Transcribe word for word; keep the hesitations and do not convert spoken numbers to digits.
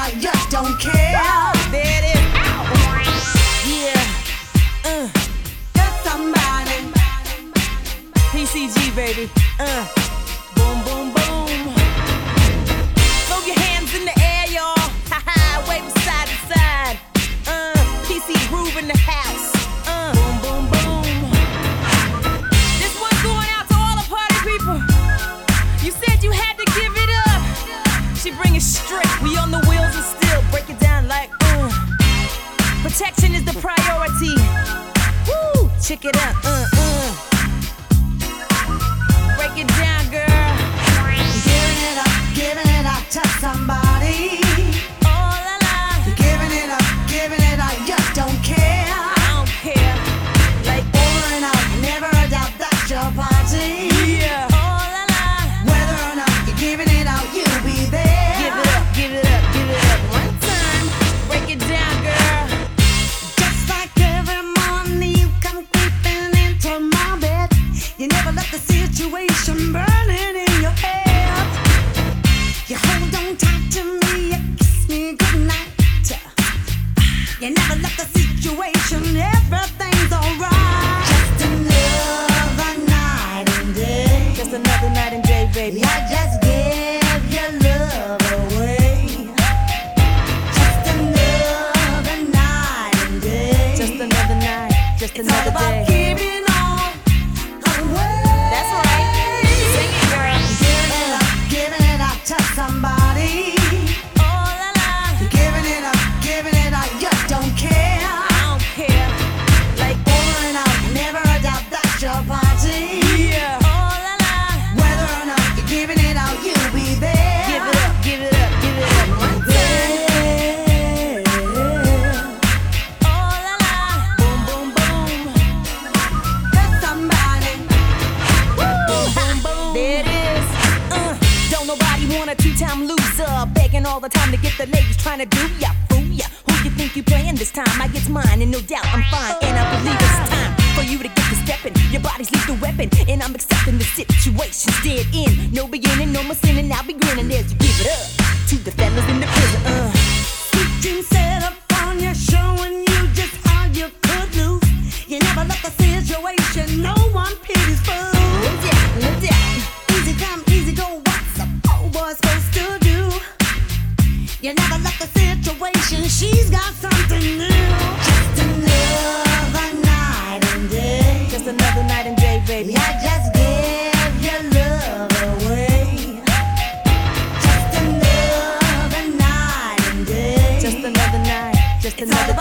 I just don't care. There it is. Yeah. Uh. Just somebody. P C G, baby. Uh. Boom, boom, boom. Throw your hands in the air, y'all. Ha ha. Wave them side to side. Uh. P C groove in the house. Uh. Boom, boom, boom. This one's going out to all the party people. You said you had to give it up. She bring it straight. We on the wheels and still break it down like uh. Protection is the priority. Woo. Check it out. Uh, uh. Break it down, girl. Giving it up, giving it up to somebody. Oh la la. Giving it up, giving it up, just don't care. I don't care. Like Over and out, never a doubt that's your party. yeah. Oh la la. Whether or not you're giving it out, you'll be there. Give it up, give it up, give it up. One time. Break it down, girl. Just like every morning you come creeping into my bed. You never let the situation burning in your head. You hold on tight to me, you kiss me goodnight. You never let the situation, everything's alright. Just another night and day. Just another night and day, baby. I just give your love away. Just another night and day. Just another night, just It's all another about day. giving all away. That's right. Sing it, girl. Giving it up, giving it up to somebody. Oh la la. Giving it up, giving it up, you don't care. I don't care. Like Over and out, never a doubt that's your party. yeah. Oh la la. Whether or not you're giving it out, you'll be there. Give it up, give it up, give it up. One time. Oh la la. Boom, boom, boom. There's somebody. Boom, boom, boom. There it is. Uh, don't nobody want a two-time loser, begging all the time to get the ladies trying to do ya, fool ya. Who you think you playing this time? I get mine, and no doubt I'm fine, and I believe it's time for you to get to stepping. Your body's lethal weapon, and I'm accepting the situation's dead end. No beginning, no more sinning. I'll be grinning as you give it up to the fellas in the prison. Uh. Switching set up on you, showing you just how you could lose. You never let the situation, no one pities fool. No doubt, no doubt. Easy come, easy go, what's a poor boy supposed to do? You never let the situation, she's got something new. Just another night and day. Just another night and day, baby. I just give your love away. Just another night and day. Just another night, just It's all another